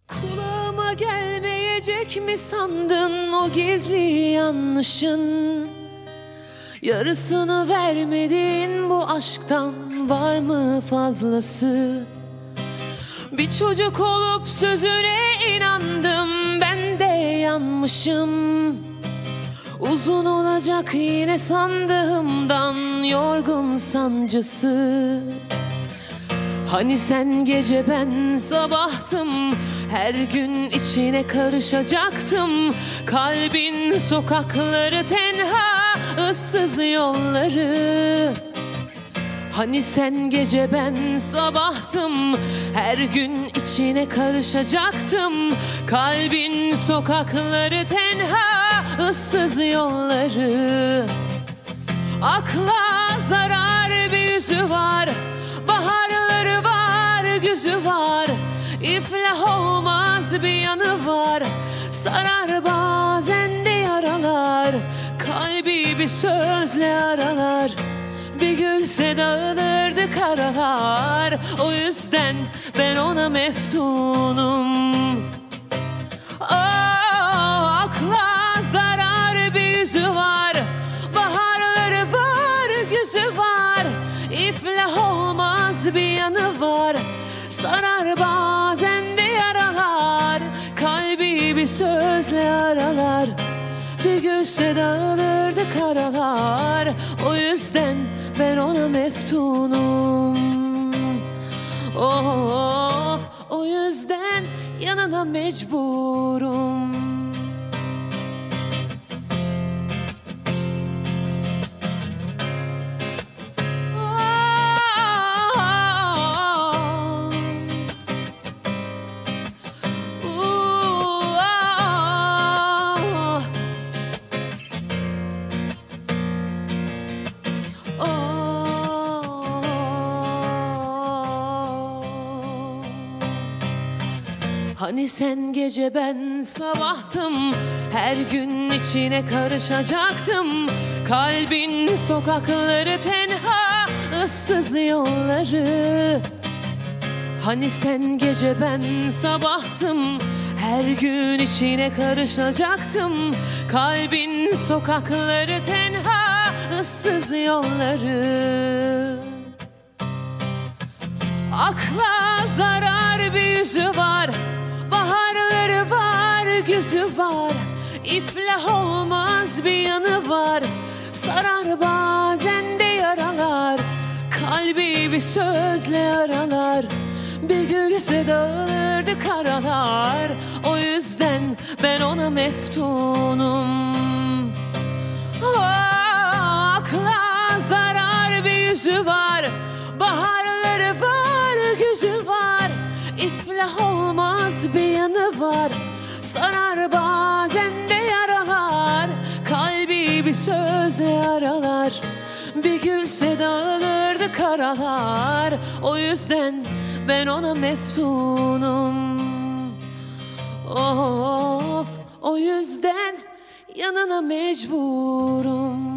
Kulağıma gelmeyecek mi sandın o gizli yanlışın? Yarısını vermedin bu aşktan, var mı fazlası? Bir çocuk olup sözüne inandım, ben de yanmışım. Uzun olacak yine sandığımdan, yorgun sancısı. Hani sen gece ben sabahtım, her gün içine karışacaktım. Kalbin sokakları tenha, ıssız yolları. Hani sen gece ben sabahtım, her gün içine karışacaktım. Kalbin sokakları tenha, ıssız yolları. Akla zarar bir yüzü var, baharları var, güzü var. İflah olmaz bir yanı var, sarar bazen de yaralar. Kalbi bir sözle aralar, bir gülse dağılırdı karalar. O yüzden ben ona meftunum. Akla zarar bir yüzü var, baharları var, güzü var. İflah olmaz bir yanı var, sarar bazen de yaralar. Kalbi bir sözle aralar, bir gülse dağılırdı karalar. O yüzden ben ona meftunum. Of, o yüzden yanına mecburum. Hani sen gece ben sabahtım, her gün içine karışacaktım. Kalbin sokakları tenha, ıssız yolları. Hani sen gece ben sabahtım, her gün içine karışacaktım. Kalbin sokakları tenha, ıssız yolları. Akla zarar bir yüzü var, baharları var, güzü var. İflah olmaz bir yanı var, sarar bazen de yaralar. Kalbi bir sözle aralar, bir gülse dağılırdı karalar. O yüzden ben ona meftunum. Akla zarar bir yüzü var, baharları var, güzü var. İflah olmaz bir yanı var, sarar bazen de yaralar. Kalbi bir sözle aralar, bir gülse dağılırdı karalar. O yüzden ben ona meftunum. Of, o yüzden yanına mecburum.